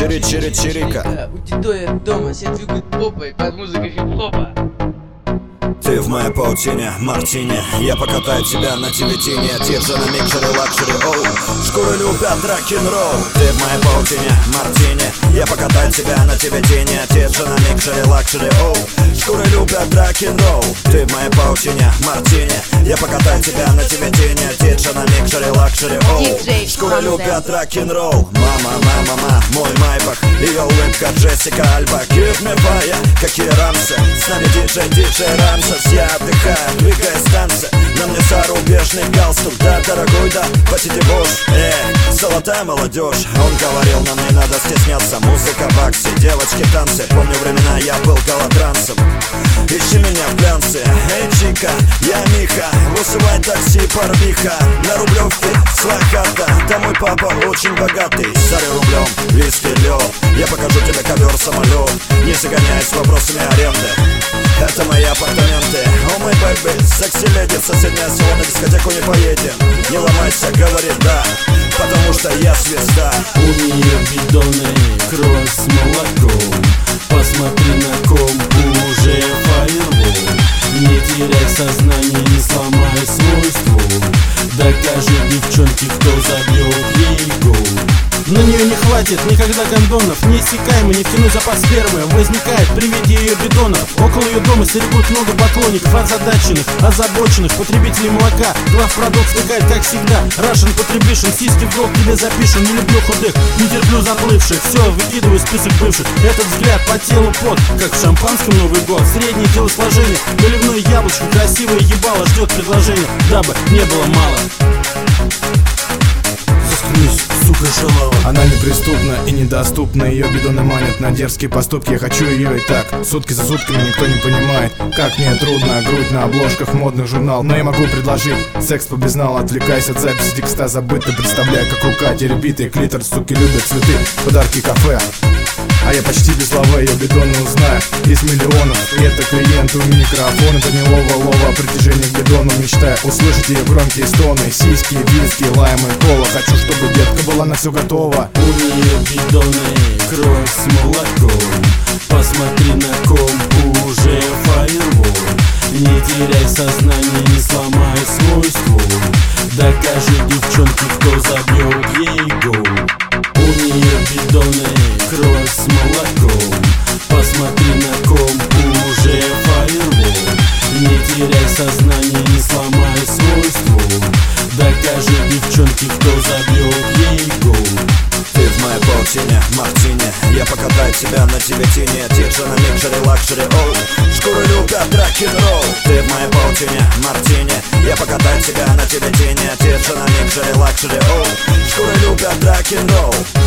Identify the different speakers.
Speaker 1: Чирика.
Speaker 2: У Дидоя дома все двигают попой под музыку хип-хопа.
Speaker 1: Ты в моей паутине, мартини. Я покатаю тебя на тибетине. Держи на микшере лакшери, оу. Шкуры любят рок-н-ролл. Ты в моей паутине, мартини. Я покатаю тебя на тибетине. Держи на микшере лакшери, оу. Шкуры любят рок-н-ролл. Ты в моей паутине, мартини. Я покатаю тебя на тибетине. Держи на микшере лакшери, оу. Шкуры любят рок-н-ролл. Мама, мой майбах. Ее улыбка Джессика Альба. Give me fire, какие рамсы. С нами диджей Рамсес. Я отдыхаю, двигаясь танцы. На мне зарубежный галстук, да, дорогой, да, посиди бош. Золотая молодежь. Он говорил, нам не надо стесняться. Музыка, бакси, девочки, танцы. Помню времена, я был голодранцем. Ищи меня в глянце. Эй, чика, я Миха. Вызывай такси, порвиха. На Рублевке своя хата. Там мой папа очень богатый. Сари рублем, виски, лед. Я покажу тебе ковер-самолет. Не загоняясь вопросами аренды. Это мои апартаменты. О мой бэйби, секси-леди. В соседнее село на дискотеку не поедем. Не ломайся, говори да, потому что я звезда.
Speaker 3: У нее бидоны, кровь с молоком. Посмотри на комп, уже фаервол. Не теряй сознание, не сломай свой ствол. Докажи девчонке, кто забьет ей гол. На нее не хватит никогда кондонов. Неиссякаемый нефтяной запас спермы возникает при виде ее бидонов. Около ее дома стерегут много поклонников, озадаченных, озабоченных потребителей молока. Главпродукт втыкает, как всегда, Russian Contribution. Сиськи в долг тебе запишем. Не люблю худых, не терплю заплывших. Все, выкидываю список бывших. Этот взгляд по телу пот, как в шампанском Новый год. Среднее телосложение, наливное яблочко. Красивое ебало ждет предложение, дабы не было мало.
Speaker 4: Сука шалава. Она неприступна и недоступна. Ее бидоны манят на дерзкие поступки. Я хочу ее и так. Сутки за сутками никто не понимает, как мне трудно. Грудь на обложках модных журналов. Но я могу предложить секс по безналу. Отвлекаясь от записи текста забыто. Представляю, как рука теребит и клитор. Суки любят цветы, подарки, кафе. А я почти без лавы, ее бидоны узнаю из миллионов. И это клиенты у микрофона. Это не лова, притяжение к бидону. Мечтаю услышать ее громкие стоны. Сиськи, виски, лайм и кола. Хочу, чтобы детка была на все готова.
Speaker 3: У нее бидоны, кровь с молоком. Посмотри на комп, уже фаервол. Не теряй сознание, не сломай свой ствол. Докажи девчонке, кто забьет ей гол. У нее бидоны, кровь с молоком. Посмотри на комп, уже фаервол. Не теряй сознание, не сломай свой ствол. Докажи девчонке, кто забьет ей гол.
Speaker 1: Ты в моей паутине, мартини. Я покатаю тебя на тибетине. Держи на микшере лакшери, оу. Шкуры любят рок-н-ролл. Ты в моей паутине, мартини. Я покатаю тебя на тибетине. Держи на микшере лакшери, оу. Шкуры любят рок-н-ролл.